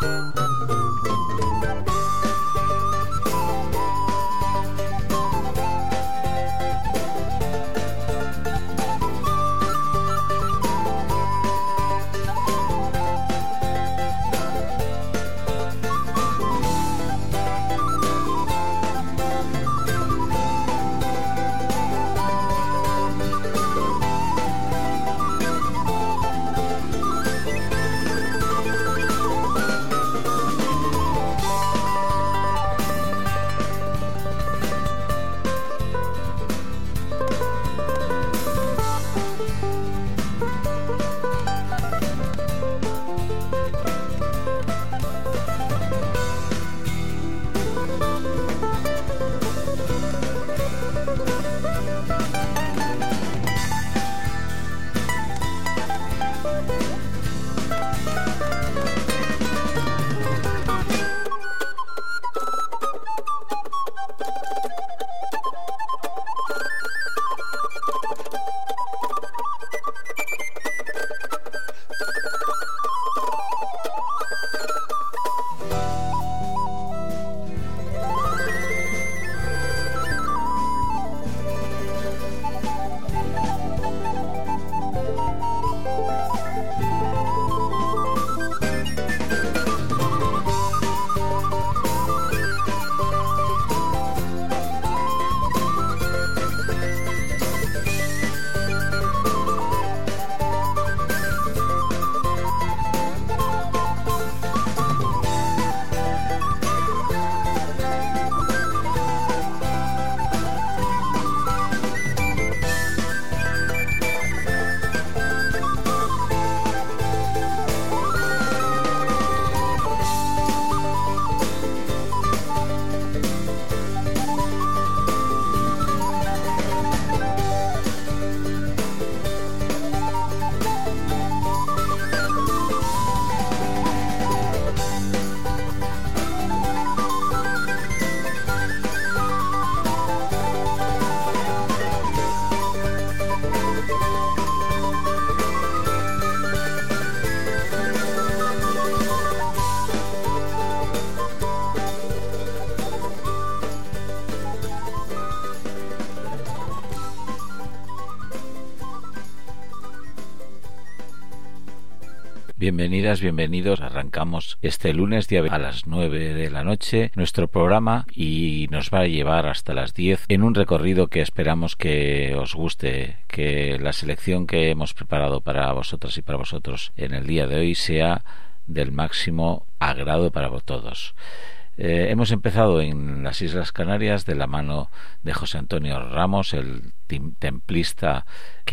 Bienvenidas, bienvenidos. Arrancamos este lunes día a las 9 de la noche nuestro programa y nos va a llevar hasta las 10 en un recorrido que esperamos que os guste, que la selección que hemos preparado para vosotras y para vosotros en el día de hoy sea del máximo agrado para todos. Hemos empezado en las Islas Canarias de la mano de José Antonio Ramos, el templista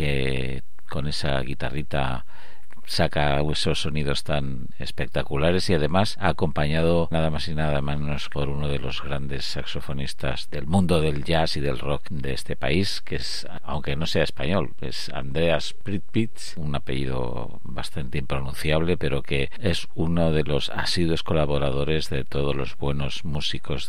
que con esa guitarrita saca esos sonidos tan espectaculares y además ha acompañado nada más y nada menos por uno de los grandes saxofonistas del mundo del jazz y del rock de este país, que es, aunque no sea español, es Andreas Pripyat, un apellido bastante impronunciable, pero que es uno de los asiduos colaboradores de todos los buenos músicos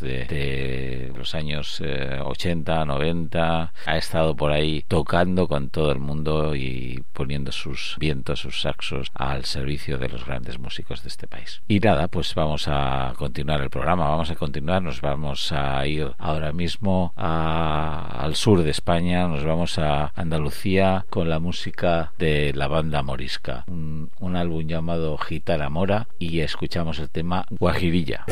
de los años 80, 90. Ha estado por ahí tocando con todo el mundo y poniendo sus vientos, sus saxos al servicio de los grandes músicos de este país. Y nada, pues vamos a continuar el programa, nos vamos a ir ahora mismo al sur de España, nos vamos a Andalucía con la música de la banda morisca, un álbum llamado Gitana Mora, y escuchamos el tema Guajirilla.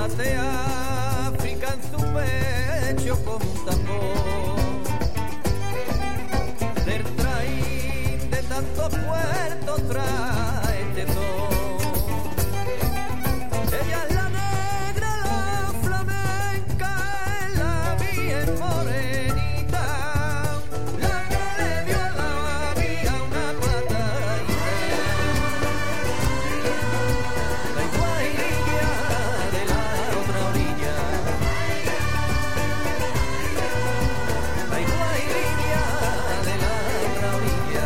de África en su pecho como un tambor. Del traín de tantos puertos trae tesoro. Ella es la negra, la flamenca, la bien morenita, la que le dio a la vida una patadita. La guairilla de la otra orilla, la guairilla de la otra orilla.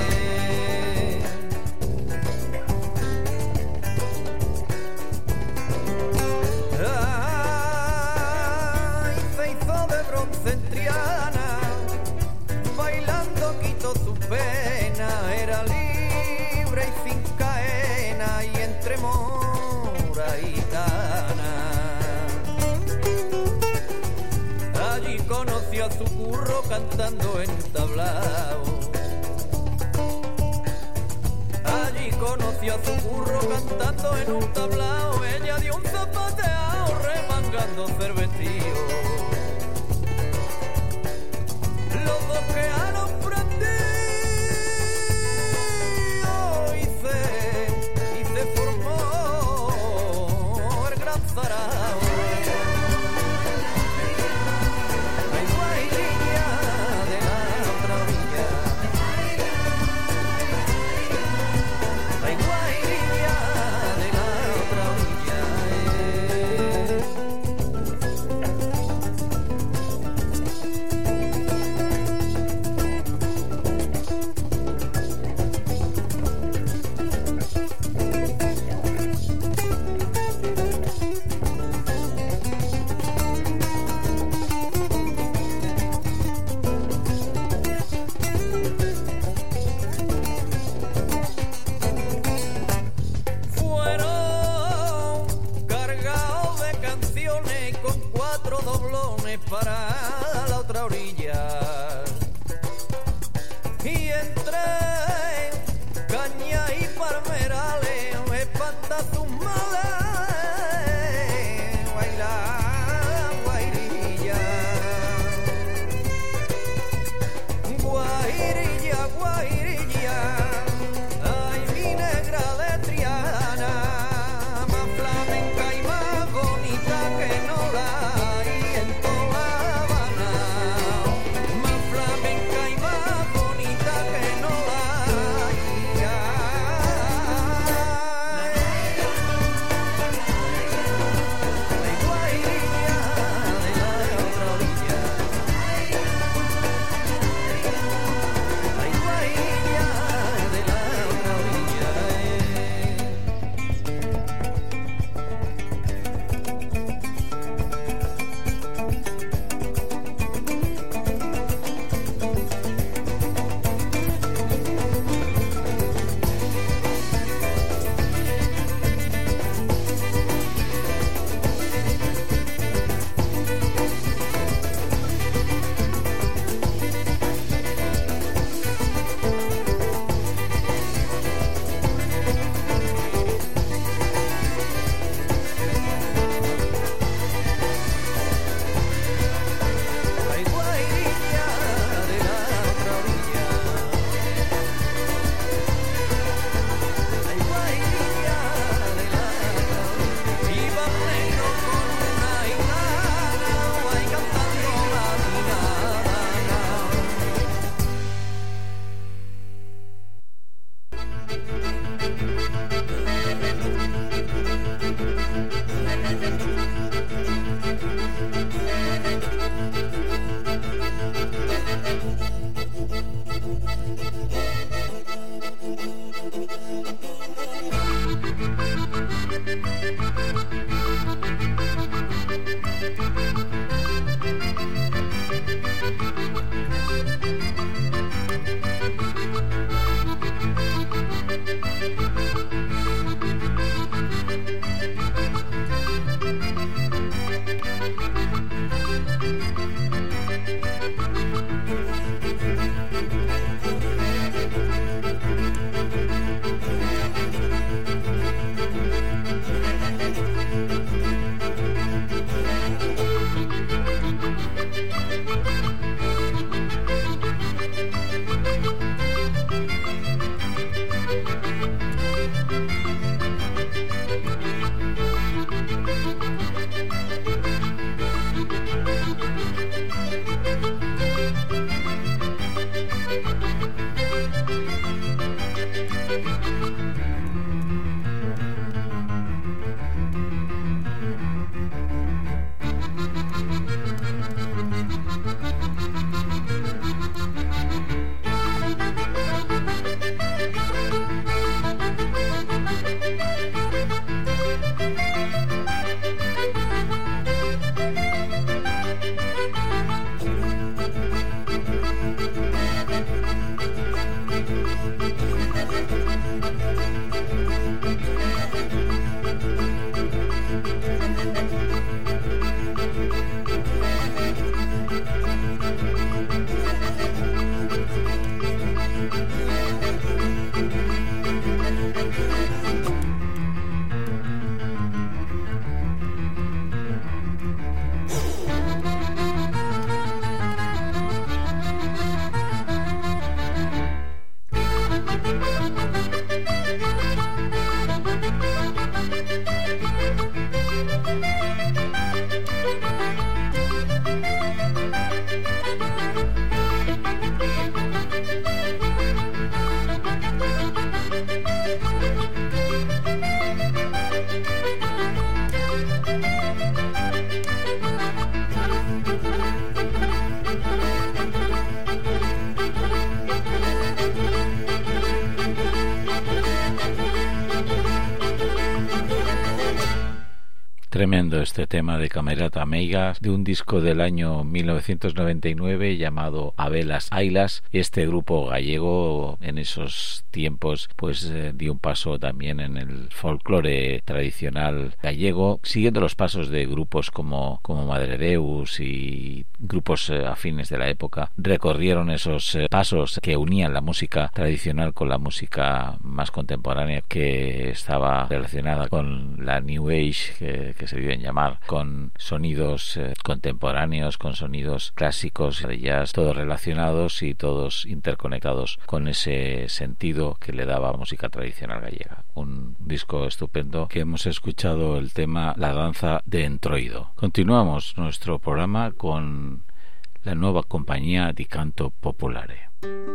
Ay, se hizo de bronce en Triana, bailando quitó su pena, era libre y sin cadena y entre mora y gitana. Allí conoció a su curro cantando en un tablao. Allí conoció a su curro cantando en un tablao. Ella dio un zapateao remangando cervetío. Los dos quedaron prendidos y se formó el gran zarao. Ay, guairilla de la otra orilla, ay, guairilla de la otra orilla. Fueron cargados de canciones con 4 doblones para la otra orilla. Y entre cañas y palmerales espanta sus males, baila guairilla. Guairilla, guairilla, ay mi negra de Triana, más flamenca y más bonita que no la hay en toda La Habana. Más flamenca y más bonita que no la hay. Ay, guairilla de la otra orilla, ay, guairilla de la otra orilla. Ay, guairilla de la otra orilla, ay, guairilla de la otra orilla. Iba un negro con una gitana, ay, cantando la dinada. Tremendo este tema de Camerata Meigas, de un disco del año 1999 llamado Abelas Ailas. Este grupo gallego en esos tiempos pues dio un paso también en el folclore tradicional gallego, siguiendo los pasos de grupos como Madredeus y grupos afines de la época. Recorrieron esos pasos que unían la música tradicional con la música más contemporánea, que estaba relacionada con la New Age, que se deben llamar, con sonidos contemporáneos, con sonidos clásicos de jazz, todos relacionados y todos interconectados con ese sentido que le daba música tradicional gallega. Un disco estupendo que hemos escuchado el tema La danza de Entroido. Continuamos nuestro programa con la nueva compañía di Canto Popolare.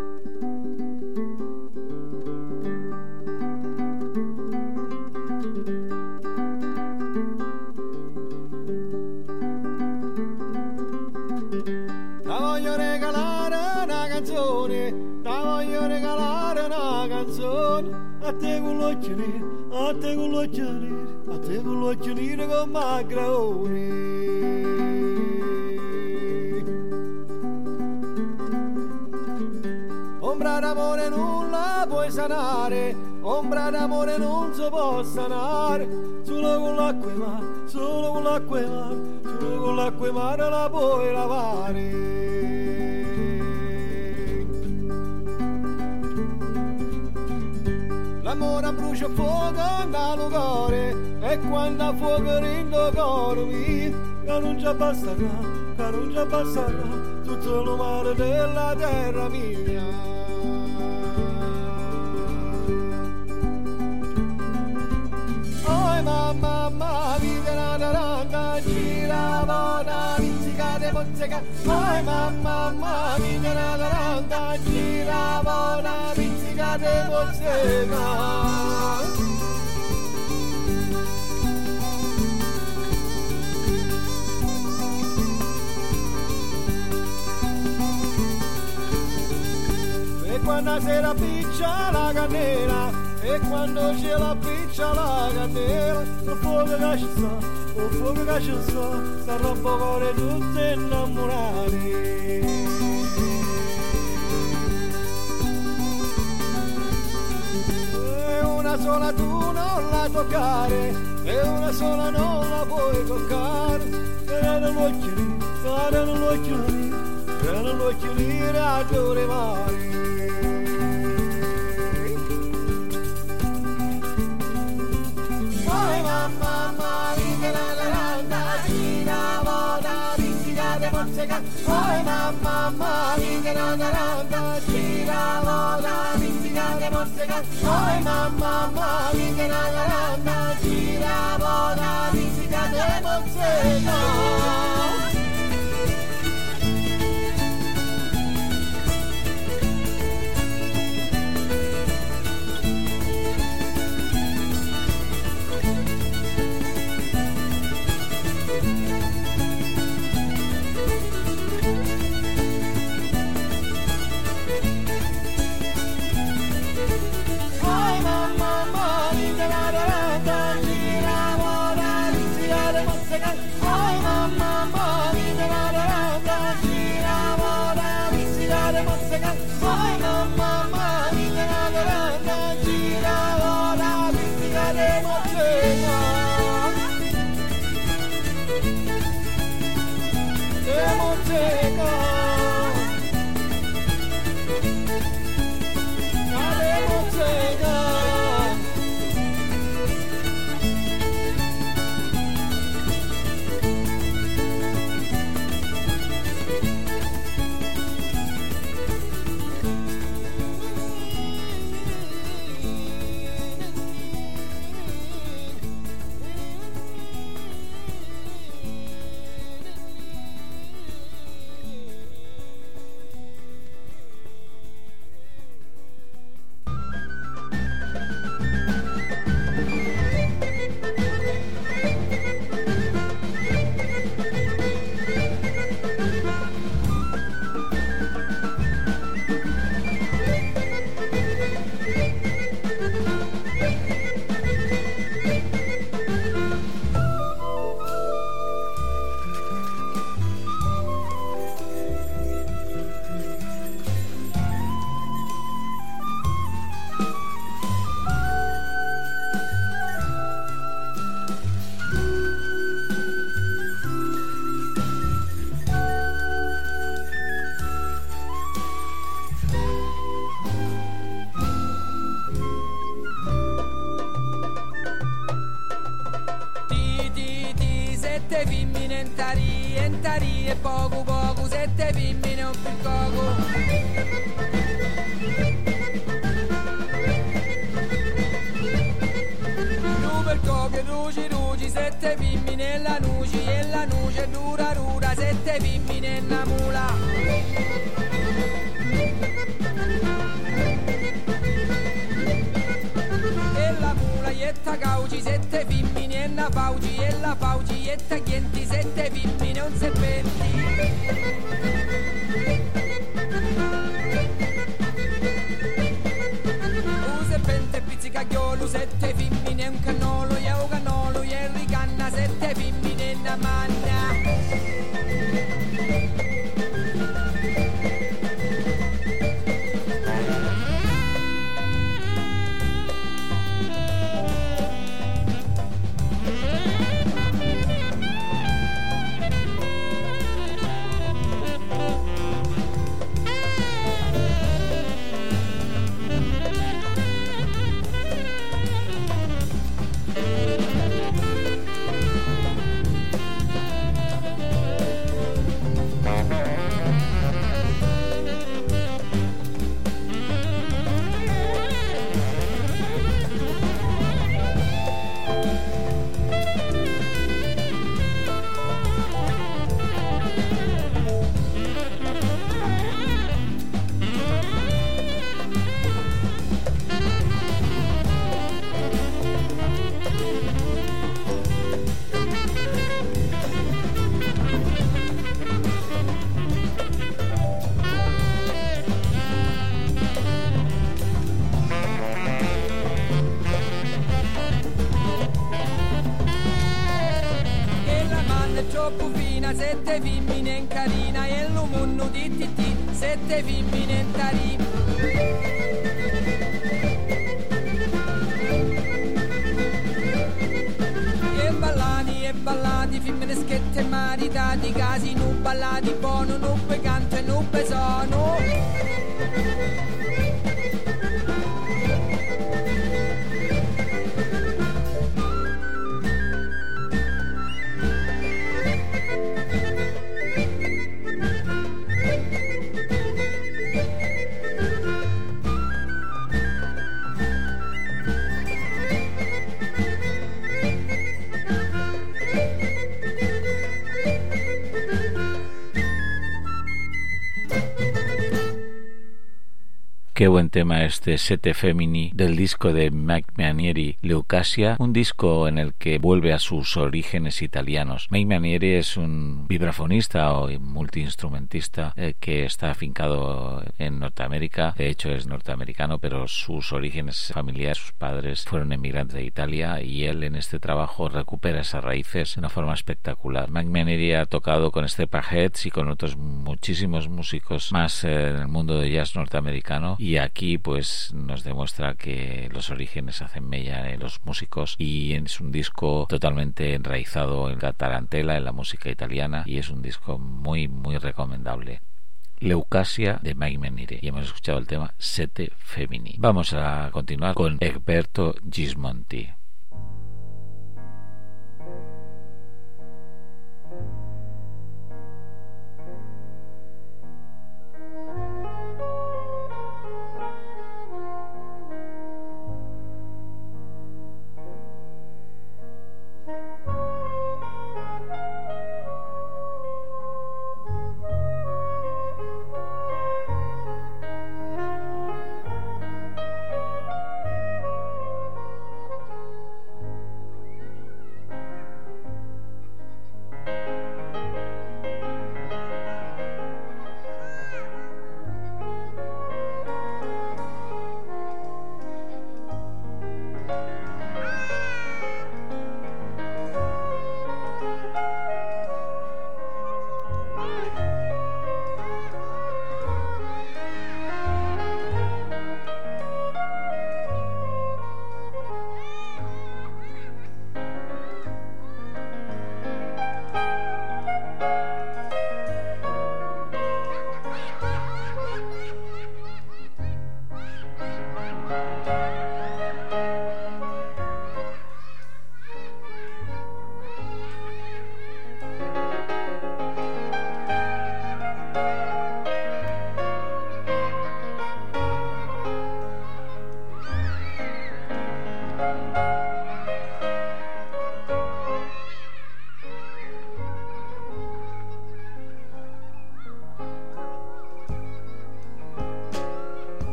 A te voglio dire con Magraoni. Ombra d'amore non la puoi sanare, ombra d'amore non si può sanare, solo con l'acqua e mare, solo con l'acqua e mare, solo con l'acqua e mare la puoi lavare. L'amore brucia fuoco nel cuore e quando a fuoco rendo cuore mio, che non ci passerà, che non ci passerà tutto il mare della terra mia. Oh mamma, vita naranja, gira buona, pizzica de mozzica. Oh mamma, vita naranja, gira buona, pizzica de mozzica. E quando sera piccia la candela, e quando c'è la piccia la candela, il fuoco che ci sta, il fuoco che ci sta, sarà un po' cuore tutti innamorati. E una sola tu non la toccare, e una sola non la puoi toccare, e nell'occhio lì, e nell'occhio lì ragione mare. Oh mamma, vita naranja, gira buona, pizzica de mozzica. Oh mamma, vita naranja, gira buona, pizzica de mozzica. sette femmine in tari e poco poco, sette femmine un piccoco. Tu per coche rugi rugi, sette femmine e la nuce dura dura, sette femmine e una mula. Cauci, sette femmine e la fauci e taglienti, sette femmine e un serpenti. Un serpente pizzicagliolo, sette femmine e un cannolo, e un cannolo e ricanna, sette femmine e una manna. Sette femmine in carina e l'umunno di titti, sette femmine in tarì. E ballati, femmine schette maritati, casi nu ballati, buono, nu canto e nu sono. Qué buen tema este Sette Femmini del disco de Mike Manieri, Leucasia, un disco en el que vuelve a sus orígenes italianos. Mike Manieri es un vibrafonista o multiinstrumentista que está afincado en Norteamérica. De hecho es norteamericano, pero sus orígenes familiares, sus padres fueron emigrantes de Italia y él en este trabajo recupera esas raíces de una forma espectacular. Mike Manieri ha tocado con Stepperheads y con otros muchísimos músicos más en el mundo de jazz norteamericano. Y aquí pues nos demuestra que los orígenes hacen mella en los músicos y es un disco totalmente enraizado en la tarantela, en la música italiana, y es un disco muy muy recomendable. Leucasia de Mike Manieri, y hemos escuchado el tema Sette Femmini. Vamos a continuar con Egberto Gismonti.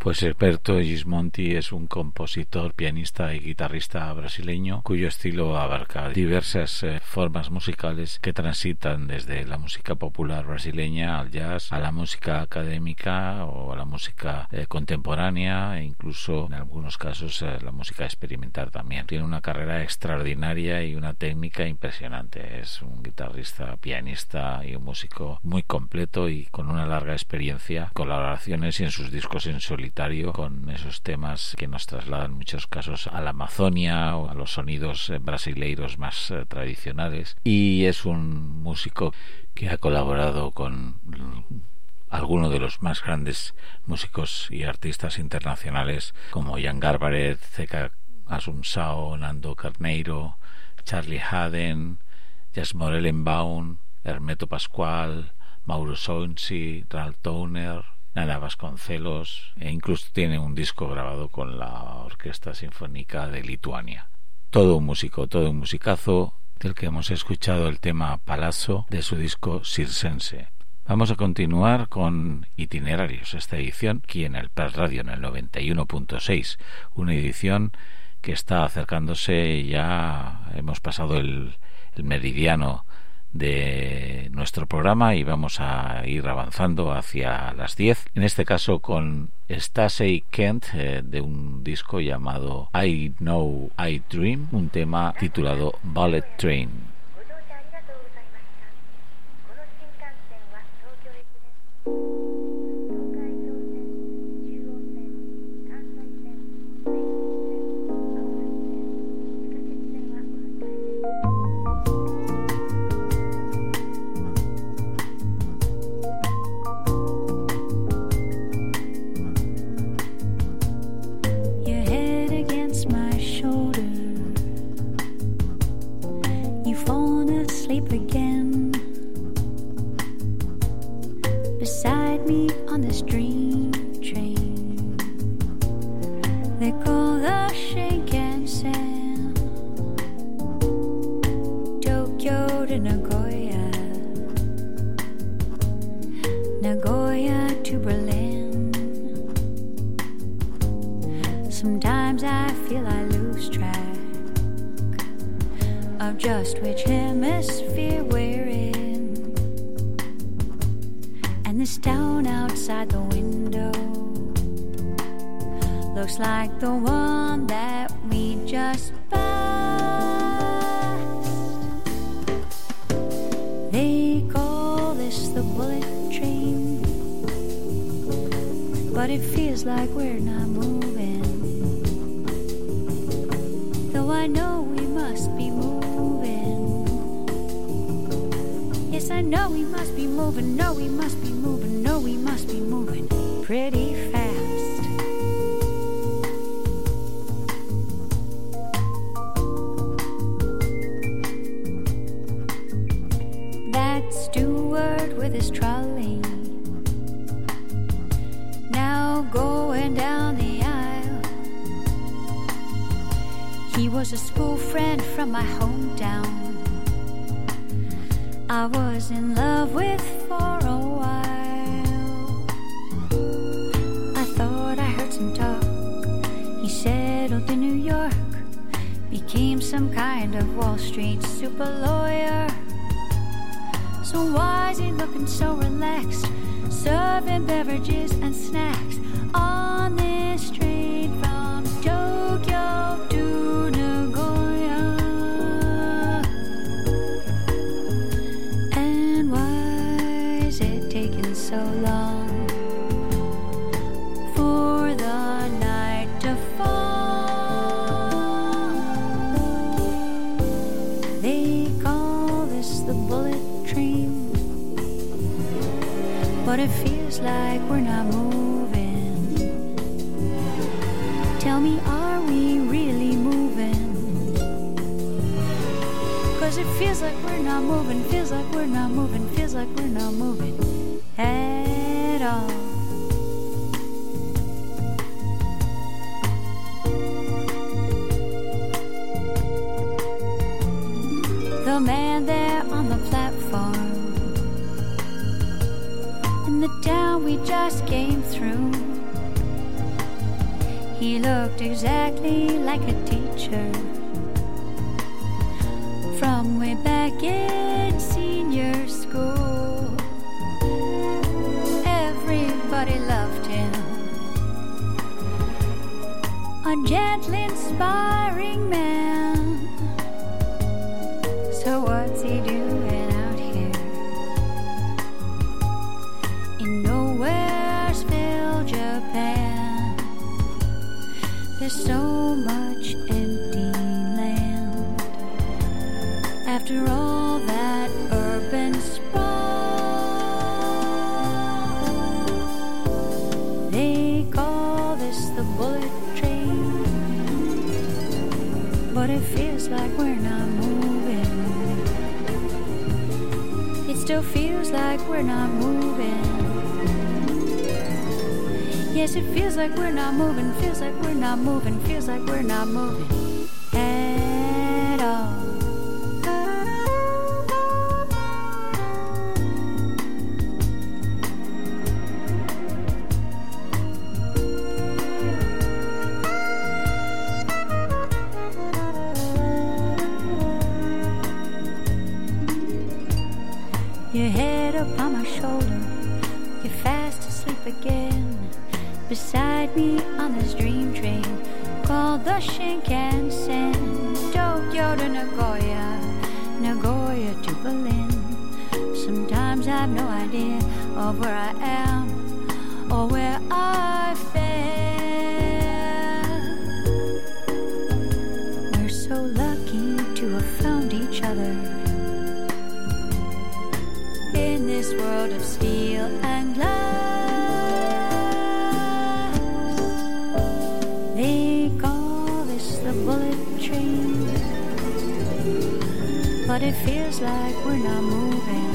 Pues Egberto Gismonti es un compositor, pianista y guitarrista brasileño cuyo estilo abarca diversas formas musicales que transitan desde la música popular brasileña al jazz, a la música académica o a la música contemporánea e incluso en algunos casos la música experimental también. Tiene una carrera extraordinaria y una técnica impresionante. Es un guitarrista, pianista y un músico muy completo y con una larga experiencia, colaboraciones y en sus discos en solitario con esos temas que nos trasladan en muchos casos a la Amazonia o a los sonidos brasileiros más tradicionales, y es un músico que ha colaborado con algunos de los más grandes músicos y artistas internacionales como Jan Garbarek, Zeca Assunção, Nando Carneiro, Charlie Haden, Jasmine Ellenbaum, Hermeto Pascual, Mauro Sonsi, Ralph Towner, Nana Vasconcelos, e incluso tiene un disco grabado con la Orquesta Sinfónica de Lituania. Todo un músico, todo un musicazo, del que hemos escuchado el tema Palazzo de su disco Circense. Vamos a continuar con Itinerarios, esta edición aquí en el Plus Radio en el 91.6, una edición que está acercándose, ya hemos pasado el meridiano de nuestro programa y vamos a ir avanzando hacia las 10, en este caso con Stacey Kent de un disco llamado I Know I Dream, un tema titulado Bullet Train. Just which hemisphere we're in, and this town outside the window looks like the one that we just passed. They call this the bullet train, but it feels like we're not moving, though I know we must be moving. Yes, I know we must be moving, no, we must be moving, no, we must be moving pretty fast. That steward with his trolley, now going down the aisle. He was a school friend from my hometown, I was in love with for a while. I thought I heard some talk. He settled in New York, became some kind of Wall Street super lawyer. So why is he looking so relaxed, serving beverages and snacks on this train from Tokyo to Nagoya? And why is it taking so long for the night to fall? They call this the bullet train, but it feels like we're not moving. Tell me, are we really moving? 'Cause it feels like we're not moving, feels like we're not moving, feels like we're not moving at all. The man there on the platform in the town we just came through He looked exactly like a teacher from way back in senior school. Everybody loved him, a gentle, inspiring man. So what's he doing out here in Nowheresville, Japan? There's so much empty land after all that urban sprawl. They call this the bullet train, but it feels like we're not moving. It still feels like we're not moving. Yes, it feels like we're not moving, feels like we're not moving, feels like we're not moving at all. Your head upon my shoulder, you're fast asleep again. Beside me on this dream train called the Shinkansen, Tokyo to Nagoya, Nagoya to Berlin. Sometimes I have no idea of where I am or where I've been. We're so lucky to have found each other in this world of steel and glass. They call this the bullet train, but it feels like we're not moving.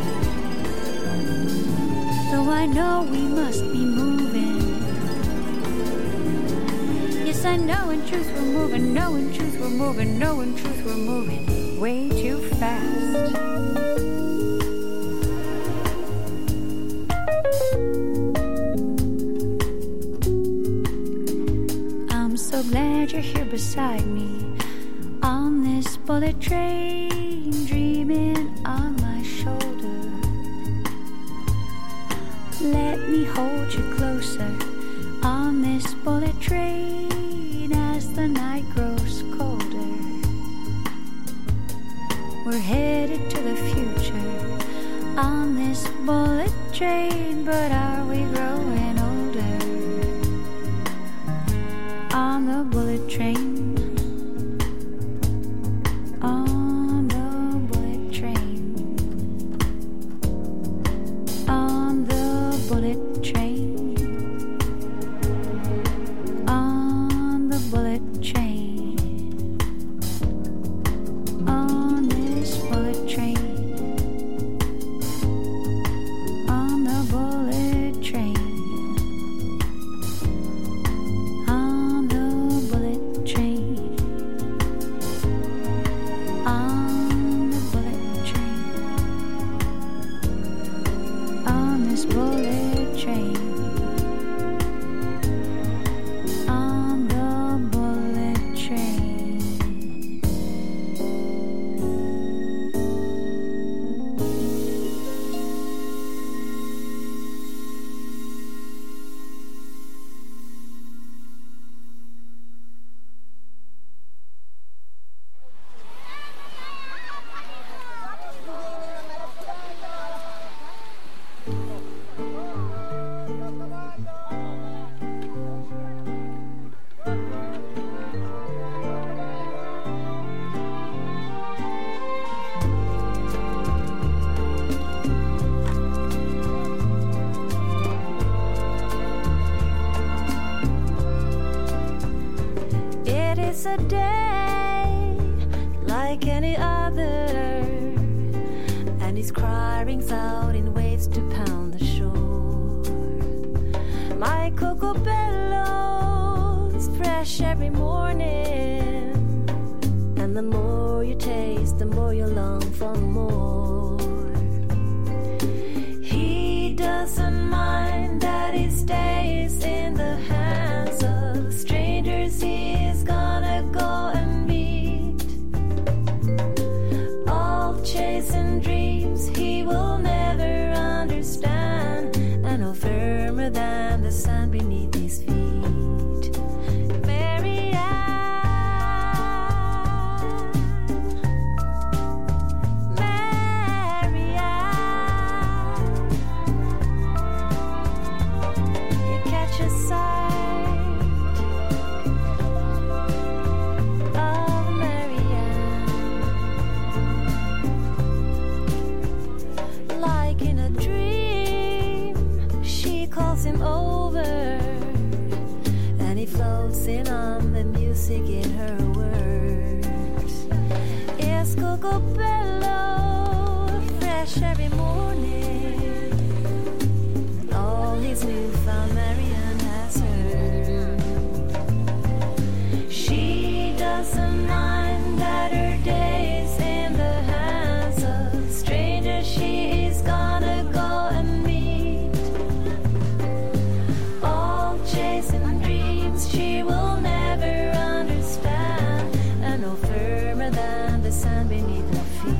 Though I know we must be moving. Yes, I know in truth we're moving, know in truth we're moving, know in truth we're moving way too fast. So glad you're here beside me on this bullet train, dreaming on my shoulder. Let me hold you closer on this bullet train as the night grows colder. We're headed to the future on this bullet train, but are we growing older? On the bullet train, on the bullet train, on the bullet train, on the bullet train, on this bullet train, on the bullet train. It's a day like any other, and his cry rings out in waves to pound the shore. My cocoa bellows fresh every morning, and the more you taste, the more you long for more. He doesn't mind that he stays in the hands of strangers. music in her words. It's Coco Bello, fresh every morning. All his newfound Marianne has heard. She doesn't mind that her days in the hands of strangers she is gonna go and meet. All chasing dreams she will never understand, and no firmer than the sand beneath her feet.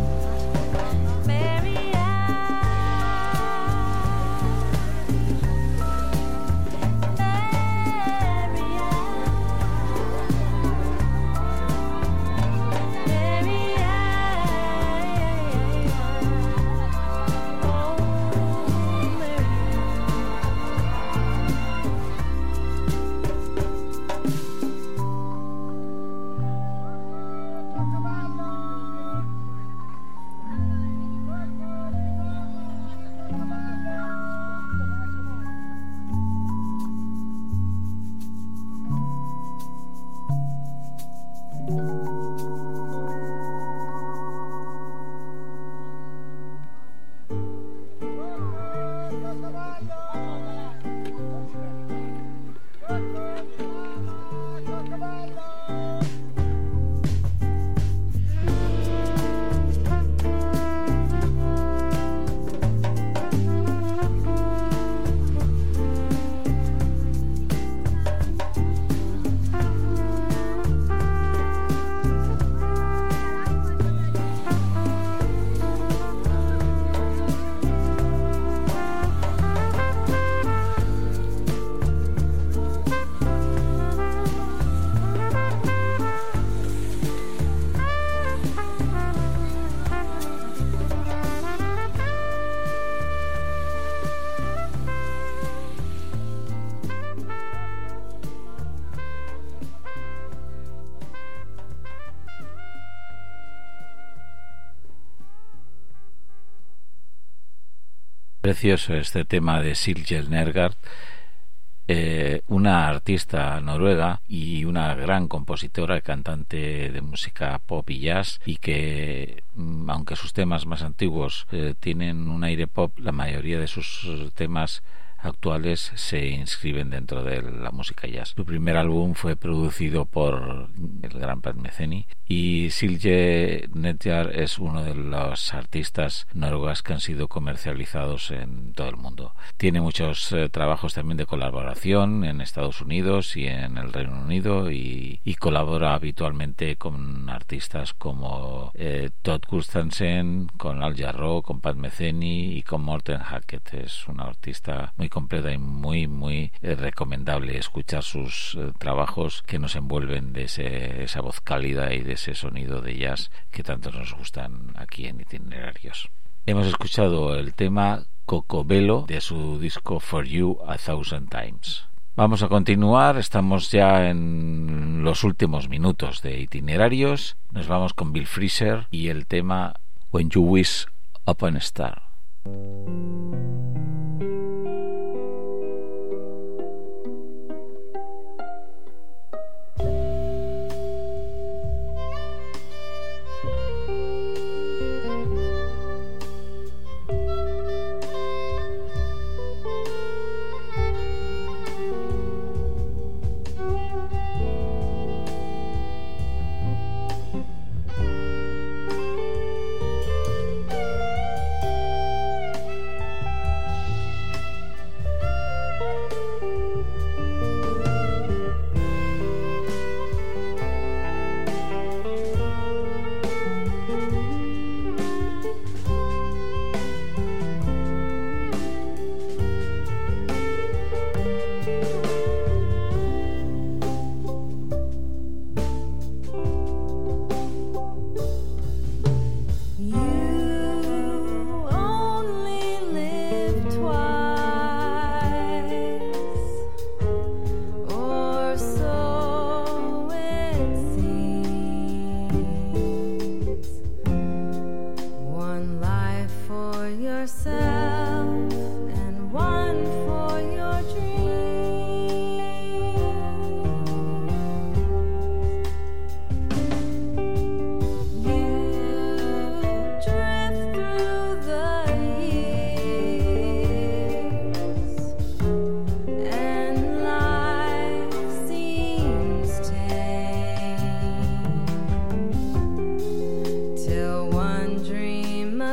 Precioso este tema de Silje Nergard, una artista noruega y una gran compositora y cantante de música pop y jazz, y que aunque sus temas más antiguos tienen un aire pop, la mayoría de sus temas actuales se inscriben dentro de la música jazz. Su primer álbum fue producido por el gran Pat Metheny, y Silje Nergard es uno de los artistas noruegas que han sido comercializados en todo el mundo. Tiene muchos trabajos también de colaboración en Estados Unidos y en el Reino Unido, y colabora habitualmente con artistas como Todd Gustafson, con Al Jarreau, con Pat Metheny y con Morten Hackett. Es una artista muy completa y muy recomendable escuchar sus trabajos, que nos envuelven de esa voz cálida y de ese sonido de jazz que tanto nos gustan aquí en Itinerarios. Hemos escuchado el tema Coco Bello de su disco For You a Thousand Times. Vamos a continuar, estamos ya en los últimos minutos de Itinerarios. Nos vamos con Bill Frisell y el tema When You Wish Upon a Star.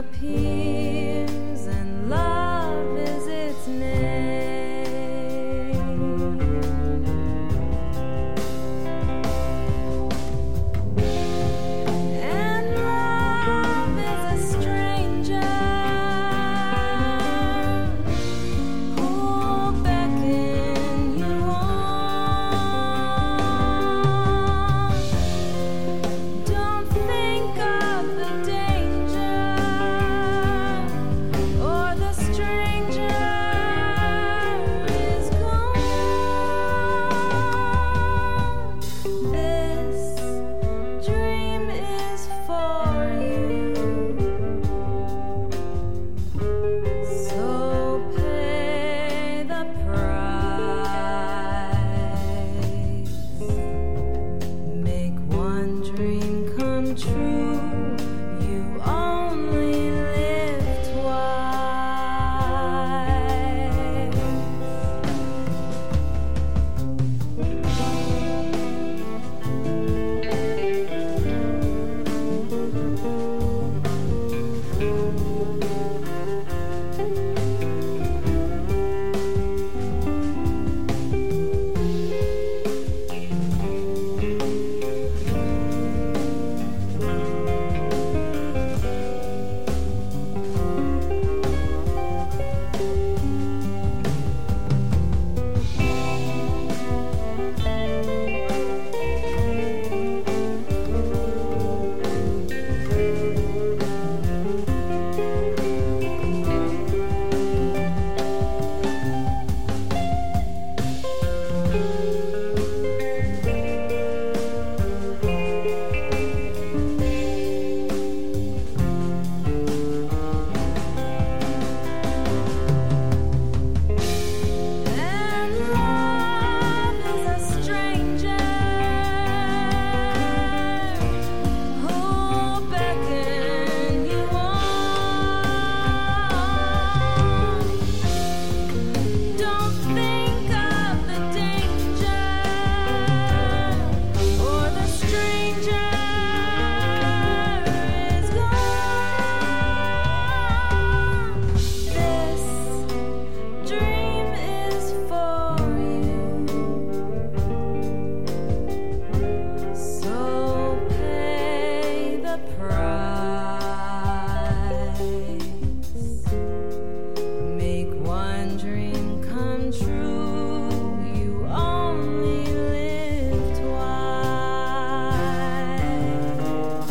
appears, and love is its name. And love is a stranger who'll beckon you on. Don't think of the danger or the stranger is gone. This dream is for you, so pay the price. Make one dream come true. You only live twice. And love is a stranger who'll beckon you on. Don't think of the danger or the stranger is gone. This dream is for you, so pay the price. Make one dream come true. You only live twice.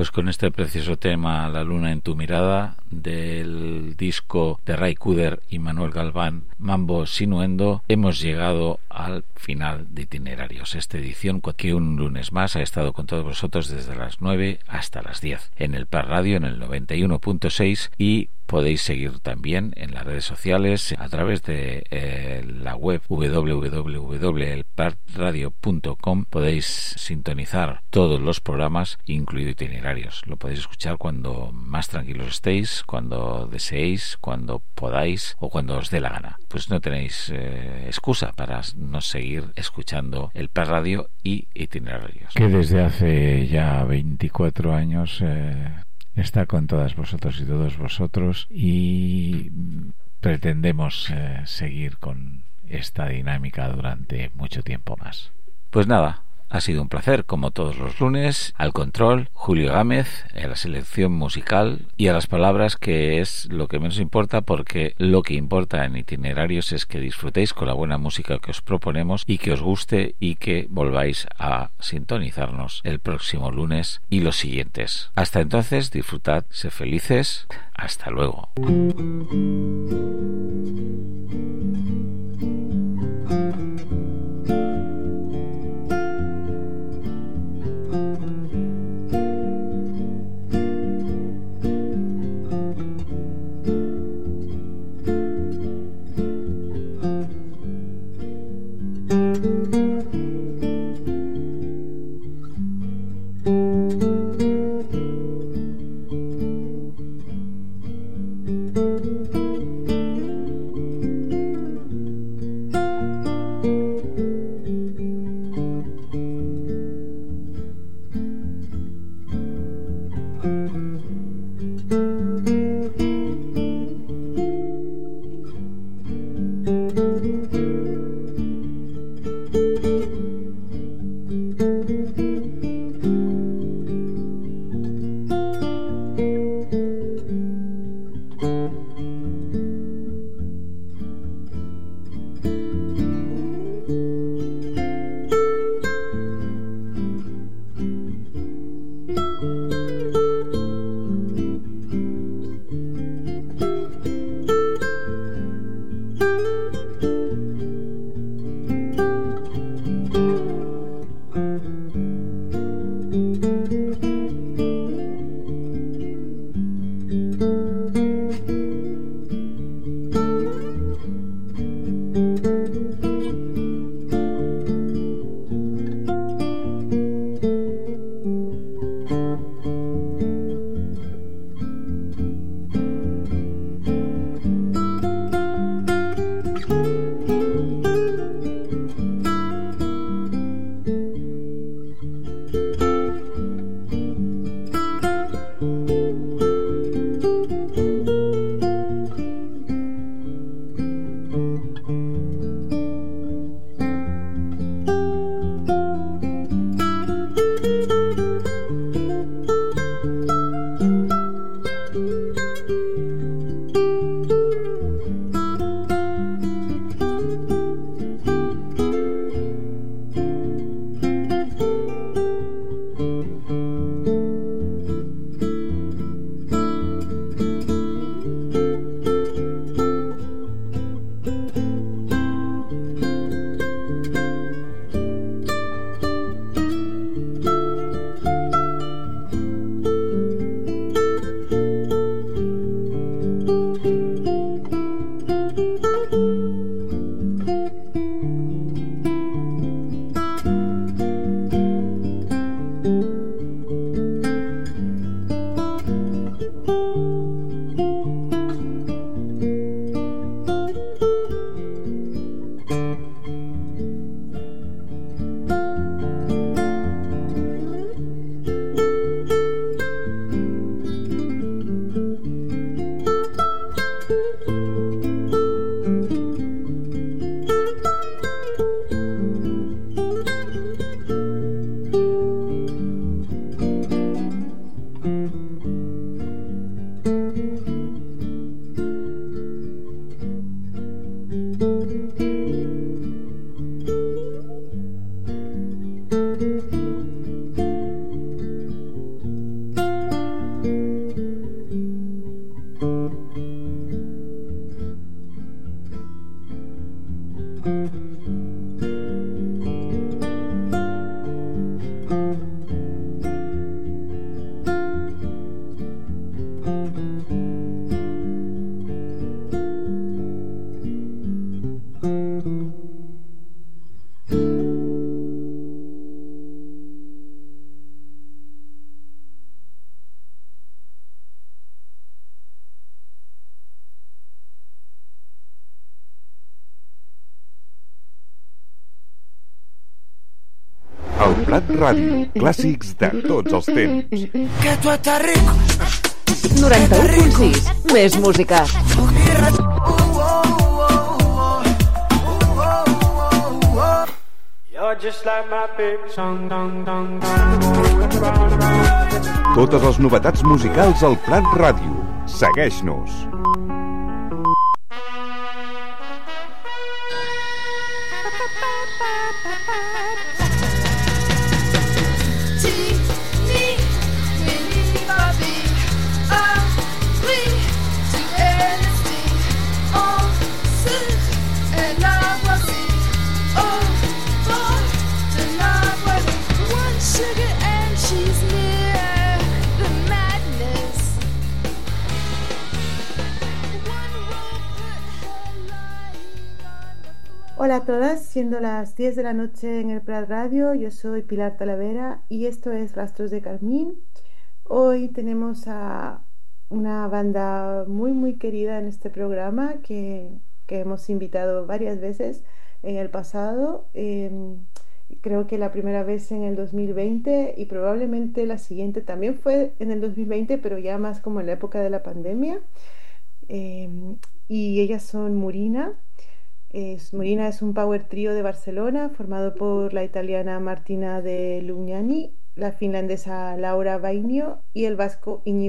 Pues con este precioso tema La luna en tu mirada, del disco de Ray Cooder y Manuel Galván, Mambo Sinuendo, hemos llegado al final de Itinerarios, esta edición que un lunes más ha estado con todos vosotros desde las 9 hasta las 10 en el Par Radio en el 91.6, y podéis seguir también en las redes sociales a través de la web www.elparradio.com. Podéis sintonizar todos los programas, incluido Itinerarios. Lo podéis escuchar cuando más tranquilos estéis, cuando deseéis, cuando podáis o cuando os dé la gana. Pues no tenéis excusa para no seguir escuchando el Par Radio y Itinerarios, que desde hace ya 24 años está con todas vosotros y todos vosotros, y pretendemos seguir con esta dinámica durante mucho tiempo más. Pues nada, ha sido un placer, como todos los lunes. Al control, Julio Gámez, en la selección musical, y a las palabras, que es lo que menos importa, porque lo que importa en Itinerarios es que disfrutéis con la buena música que os proponemos y que os guste, y que volváis a sintonizarnos el próximo lunes y los siguientes. Hasta entonces, disfrutad, sed felices. Hasta luego. El Prat Ràdio, clàssics de tots els temps. Que tú estás rico. 91.6, més música. You're just like my favorite song, dong, dong, Totes les novetats musicals al Prat Ràdio. Segueix-nos. Hola a todas, siendo las 10 de la noche en el Prat Radio, yo soy Pilar Talavera y esto es Rastros de Carmín. Hoy tenemos a una banda muy querida en este programa que hemos invitado varias veces en el pasado. Creo que la primera vez en el 2020 y probablemente la siguiente también fue en el 2020, pero ya más como en la época de la pandemia. Y ellas son Murina. Murina es un power trío de Barcelona formado por la italiana Martina de Lugnani, la finlandesa Laura Vainio y el vasco Iñigo